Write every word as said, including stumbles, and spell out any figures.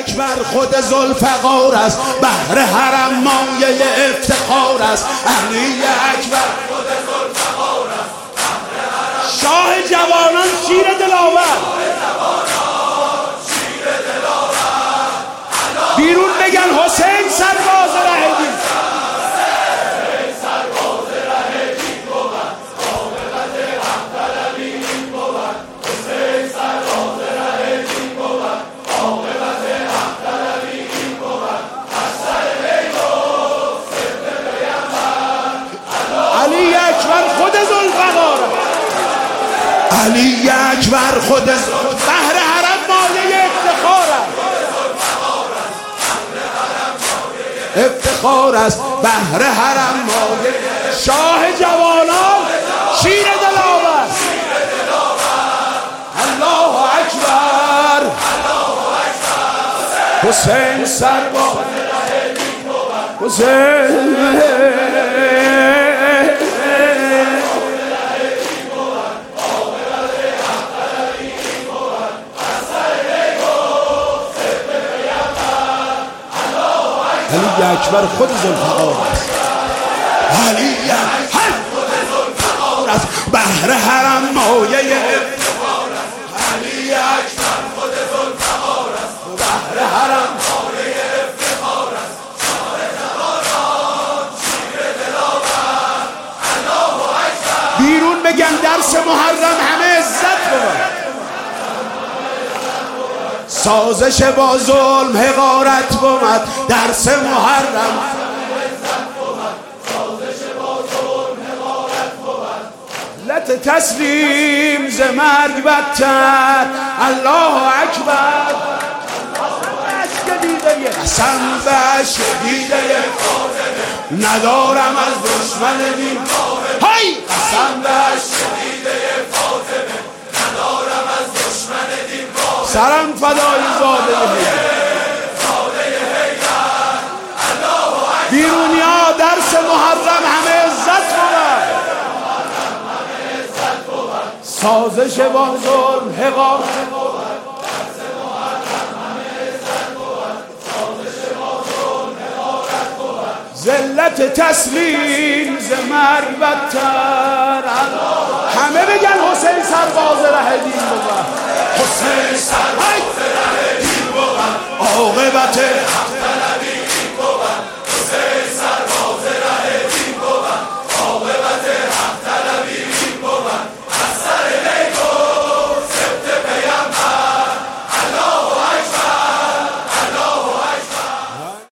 اکبر خود ذوالفقار است، بهر حرم مایه افتخار است. علی اکبر خود ذوالفقار است، شاه جوانان شیر دلاور. بیرون بگن حسین سرباز ره دین. علی اکبر خود ذوالفقار، علی اکبر خود بهر حرم مایه افتخار است، افتخار است بهر حرم مایه. شاه جوانان شیر دلاور. الله اکبر حسین سرباز حسین. علی اکبر خود ذوالفقار است، علی اکبر خود ذوالفقار است، بهر حرم مایه افتخار است. علی اکبر خود ذوالفقار است، بهر حرم مایه افتخار است. شاه جوانان شیر دلاور. الله اکبر. بیرون بگن درس محرم همه عزت بود. سازش با ظلم حقارت بود، درس محرم لت تسلیم ز مرگ بدتر. الله اکبر. قسم به شهیده فاطمه ندارم از دشمن دین. های قسم به شهیده فاطمه ندارم از دشمن دین. سرم فدای زاده حیدر. بیرونیا درس محرم همه عزت بود. سازش با ظلم حقار. ذلت تسلیم ز مرگ بدتر. همه بگن حسین سرباز ره دین بود. حسین سرباز ره دین بود. عاقبت